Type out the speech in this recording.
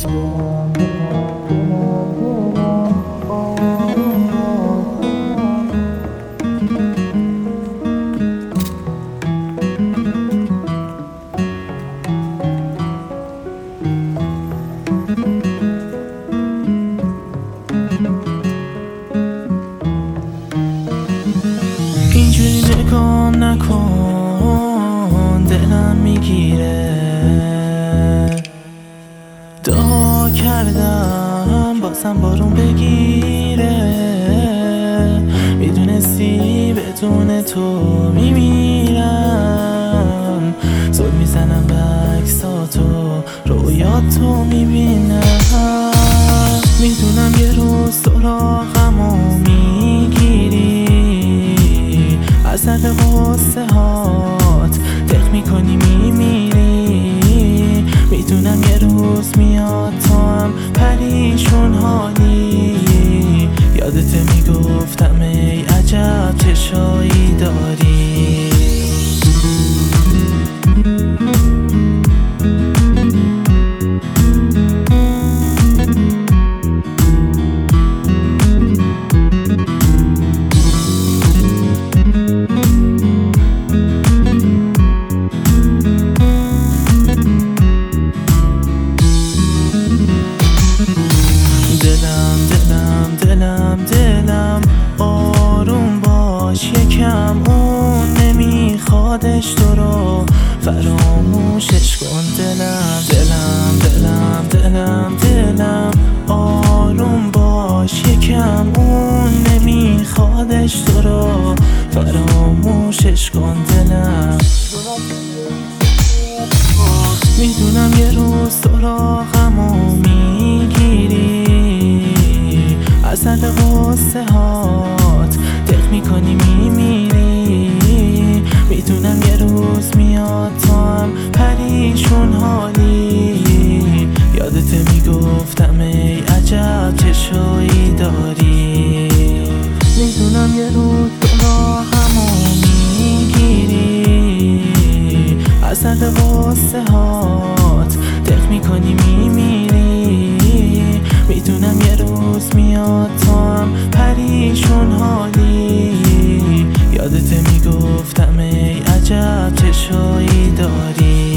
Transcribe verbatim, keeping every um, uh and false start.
اینجوری نگام نکن، دلم میگیره. دعا کردم بازم بارون بگیره. میدونستی بدون تو میمیرم. زل میزنم به عکساتو، رویاتو میبینم. میدونم یه روز سراغمو میگیری، اثر قصه هات دق میکنی میمیری. میدونم یه روز میاد تو هم پریشون حالی. یادت میگفتم ای عجب چشایی داری. دلم آروم باش یکم، اون نمیخوادش تو رو فراموشش کن. دلم دلم دلم دلم دلم آروم باش یکم، اون نمیخوادش تو رو فراموشش کن. دلم میدونم یه روز سراغمو میگیری، اثر قصه هات دق میکنی میمیری. میدونم یه روز میاد تو هم پریشون حالی. یادت میگفتم ای عجب چشایی داری. میدونم یه روز سراغمو میگیری، اثر قصه هات دق میکنی میمیری. میدونم یه روز میاد تو هم پریشون حالی. یادت میگفتم ای عجب چشایی داری.